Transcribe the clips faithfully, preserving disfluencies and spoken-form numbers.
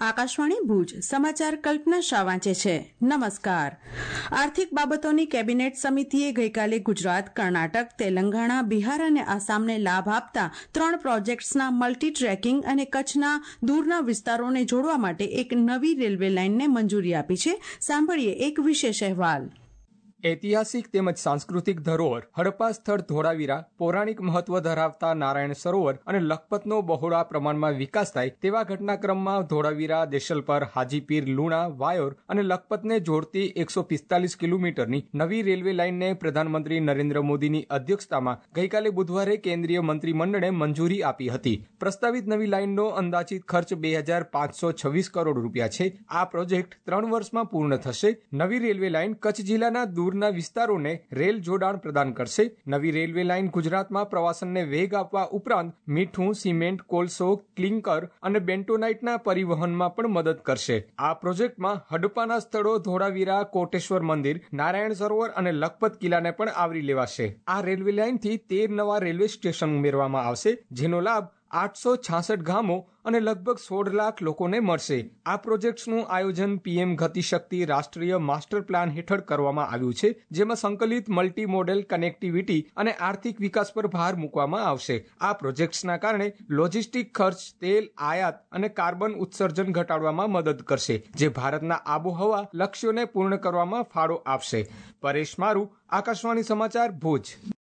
આકાશવાણી ભુજ સમાચાર કલ્પના શાહ વાંચે છે. નમસ્કાર. આર્થિક બાબતોની કેબિનેટ સમિતિએ ગઈકાલે ગુજરાત, કર્ણાટક, તેલંગાણા, બિહાર અને આસામને લાભ આપતા ત્રણ પ્રોજેક્ટ્સના મલ્ટી ટ્રેકિંગ અને કચ્છના દૂરના વિસ્તારોને જોડવા માટે એક નવી રેલવે લાઇનને મંજૂરી આપી છે. સાંભળીએ એક વિશેષ અહેવાલ. ઐતિહાસિક તેમજ સાંસ્કૃતિક ધરોહર હડપ્પા સ્થળ ધોળાવીરા, પૌરાણિક મહત્વ ધરાવતા નારાયણ સરોવર અને લખપતનો બહોળા પ્રમાણમાં વિકાસ થાય તેવા ઘટનાક્રમમાં ધોળાવીરા, દેશલપર, હાજીપીર, લુણા, વાયોર અને લખપતને જોડતી એકસો પિસ્તાલીસ કિલોમીટરની નવી રેલવે લાઇનને પ્રધાનમંત્રી નરેન્દ્ર મોદીની અધ્યક્ષતામાં ગઈકાલે બુધવારે કેન્દ્રીય મંત્રીમંડળે મંજૂરી આપી હતી. પ્રસ્તાવિત નવી લાઇનનો અંદાજિત ખર્ચ બે હજાર પાંચસો છવ્વીસ કરોડ રૂપિયા છે. આ પ્રોજેક્ટ ત્રણ વર્ષમાં પૂર્ણ થશે. નવી રેલવે લાઇન કચ્છ જિલ્લાના દૂર ના વિસ્તારોને રેલ જોડાણ પ્રદાન કરશે. નવી રેલવે લાઇન ગુજરાતમાં પ્રવાસનને વેગ આપવા ઉપરાંત મીઠું, સિમેન્ટ, કોલસો, ક્લિંકર અને બેન્ટોનાઇટના પરિવહનમાં પણ મદદ કરશે. આ પ્રોજેક્ટમાં હડપ્પાના સ્થળો ધોળાવીરા, કોટેશ્વર મંદિર, નારાયણ સરોવર અને લખપત કિલ્લાને પણ આવરી લેવાશે. આ રેલવે લાઇનથી તેર નવા રેલવે સ્ટેશન ઉમેરવામાં આવશે, જેનો લાભ આઠસો છાસઠ ગામો અને લગભગ સોળ લાખ લોકોને મળશે. આ પ્રોજેક્ટ્સનું આયોજન પીએમ ગતિશક્તિ રાષ્ટ્રીય માસ્ટર પ્લાન હેઠળ કરવામાં આવ્યું છે, જેમાં સંકલિત મલ્ટી મોડેલ કનેક્ટિવિટી અને આર્થિક વિકાસ પર ભાર મૂકવામાં આવશે. આ પ્રોજેક્ટ્સના કારણે લોજિસ્ટિક ખર્ચ, તેલ આયાત અને કાર્બન ઉત્સર્જન ઘટાડવામાં મદદ કરશે, જે ભારતના આબોહવા લક્ષ્યોને પૂર્ણ કરવામાં ફાળો આપશે. પરેશ મારુ, આકાશવાણી સમાચાર, ભુજ.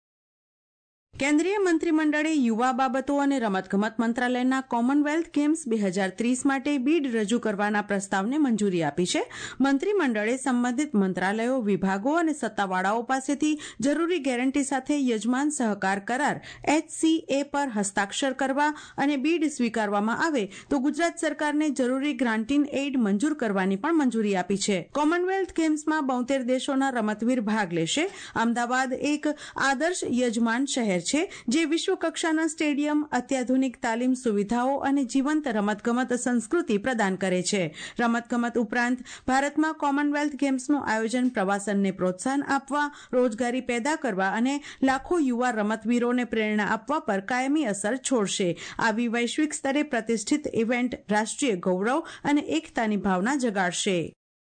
કેન્દ્રીય મંત્રીમંડળે યુવા બાબતો અને રમતગમત મંત્રાલયના કોમનવેલ્થ ગેમ્સ બે હજાર ત્રીસ માટે બીડ રજૂ કરવાના પ્રસ્તાવને મંજૂરી આપી છે. મંત્રીમંડળે સંબંધિત મંત્રાલયો, વિભાગો અને સત્તાવાળાઓ પાસેથી જરૂરી ગેરંટી સાથે યજમાન સહકાર કરાર એચસીએ પર હસ્તાક્ષર કરવા અને બીડ સ્વીકારવામાં આવે તો ગુજરાત સરકારને જરૂરી ગ્રાન્ટીન એઇડ મંજૂર કરવાની પણ મંજૂરી આપી છે. કોમનવેલ્થ ગેમ્સમાં બોતેર દેશોના રમતવીર ભાગ લેશે. અમદાવાદ એક આદર્શ યજમાન શહેર છે, જે વિશ્વ કક્ષાના સ્ટેડિયમ, અત્યાધુનિક તાલીમ સુવિધાઓ અને જીવંત રમતગમત સંસ્કૃતિ પ્રદાન કરે છે. રમતગમત ઉપરાંત ભારતમાં કોમનવેલ્થ ગેમ્સનું આયોજન પ્રવાસનને પ્રોત્સાહન આપવા, રોજગારી પેદા કરવા અને લાખો યુવા રમતવીરોને પ્રેરણા આપવા પર કાયમી અસર છોડશે. આવી વૈશ્વિક સ્તરે પ્રતિષ્ઠિત ઇવેન્ટ રાષ્ટ્રીય ગૌરવ અને એકતાની ભાવના જગાડશે.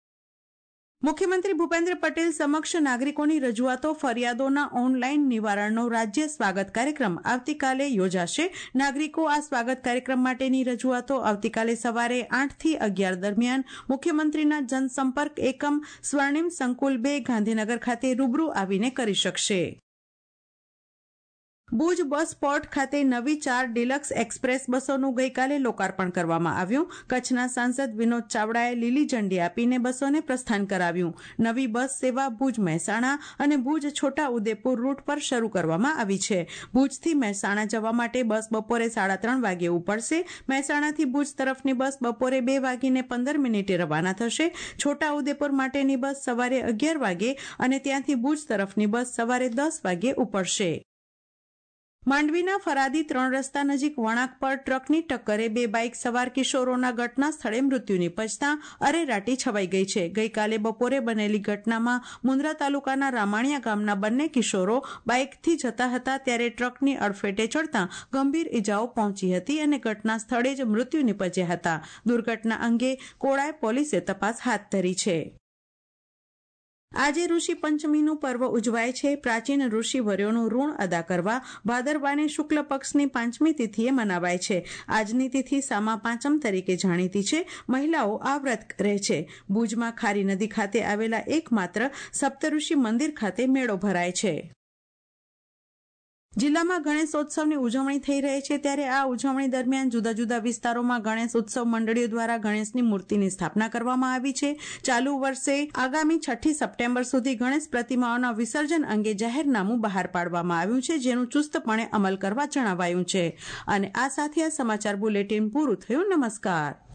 મુખ્યમંત્રી ભૂપેન્દ્ર પટેલ સમક્ષ નાગરિકોની રજૂઆતો, ફરિયાદોના ઓનલાઈન નિવારણનો રાજ્ય સ્વાગત કાર્યક્રમ આવતીકાલે યોજાશે. નાગરિકો આ સ્વાગત કાર્યક્રમ માટેની રજૂઆતો આવતીકાલે સવારે આઠ થી અગિયાર દરમિયાન મુખ્યમંત્રીના જનસંપર્ક એકમ સ્વર્ણિમ સંકુલ બે, ગાંધીનગર ખાતે રૂબરૂ આવીને કરી શકશે. ભુજ બસ પોર્ટ ખાતે નવી ચાર ડિલક્સ એક્સપ્રેસ બસોનું ગઈકાલે લોકાર્પણ કરવામાં આવ્યું. કચ્છના સાંસદ વિનોદ ચાવડાએ લીલી ઝંડી આપીને બસોને પ્રસ્થાન કરાવ્યું. નવી બસ સેવા ભુજ મહેસાણા અને ભુજ છોટા ઉદેપુર રૂટ પર શરૂ કરવામાં આવી છે. ભુજથી મહેસાણા જવા માટે બસ બપોરે સાડા ત્રણ વાગે ઉપડશે. મહેસાણાથી ભુજ તરફની બસ બપોરે બે વાગીને પંદર મિનિટે રવાના થશે. છોટા ઉદેપુર માટેની બસ સવારે અગિયાર વાગે અને ત્યાંથી ભુજ તરફની બસ સવારે દસ વાગે ઉપડશે. માંડવીના ફરાદી ત્રણ રસ્તા નજીક વળાંક પર ટ્રકની ટક્કરે બે બાઇક સવાર કિશોરોના ઘટના સ્થળે મૃત્યુ નિપજતા અરેરાટી છવાઈ ગઈ છે. ગઈકાલે બપોરે બનેલી ઘટનામાં મુન્દ્રા તાલુકાના રામાણીયા ગામના બંને કિશોરો બાઇકથી જતા હતા, ત્યારે ટ્રકની અડફેટે ચડતા ગંભીર ઇજાઓ પહોંચી હતી અને ઘટના સ્થળે જ મૃત્યુ નિપજ્યા હતા. દુર્ઘટના અંગે કોળાય પોલીસે તપાસ હાથ ધરી છે. આજે ઋષિ પંચમીનું પર્વ ઉજવાય છે. પ્રાચીન ઋષિવર્યોનું ઋણ અદા કરવા ભાદરવાની શુક્લ પક્ષની પાંચમી તિથિએ મનાવાય છે. આજની તિથિ સામા પાંચમ તરીકે જાણીતી છે. મહિલાઓ આ વ્રત કરે છે. ભુજમાં ખારી નદી ખાતે આવેલા એકમાત્ર સપ્તઋષિ મંદિર ખાતે મેળો ભરાય છે. જિલ્લામાં ગણેશોત્સવની ઉજવણી થઈ રહી છે, ત્યારે આ ઉજવણી દરમિયાન જુદા જુદા વિસ્તારોમાં ગણેશ ઉત્સવ મંડળીઓ દ્વારા ગણેશની મૂર્તિની સ્થાપના કરવામાં આવી છે. ચાલુ વર્ષે આગામી છઠ્ઠી સપ્ટેમ્બર સુધી ગણેશ પ્રતિમાઓના વિસર્જન અંગે જાહેરનામું બહાર પાડવામાં આવ્યું છે, જેનું ચુસ્તપણે અમલ કરવા જણાવાયું છે. અને આ સાથે આ સમાચાર બુલેટિન પૂરું થયું. નમસ્કાર.